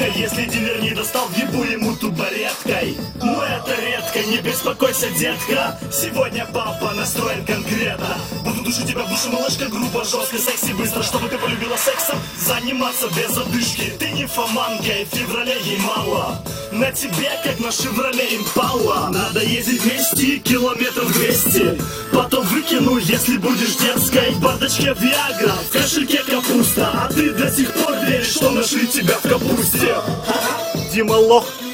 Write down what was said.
редко. Если дилер не достал, ебу ему тубареткой. Но это редко, не беспокойся, детка. Сегодня папа настроен конкретно. Буду душить тебя в душе, малышка, грубо, жестко, секси, быстро, чтобы ты полюбила сексом заниматься без одышки. Ты не фоманка, и в феврале ей мало. На тебе, как на Шевроле Импала. Надо ездить вместе, километров 200. Потом выкину, если будешь детской. В бардачке Виагра, в кошельке капуста. А ты до сих пор веришь, что нашли тебя в капусте. Дима лох.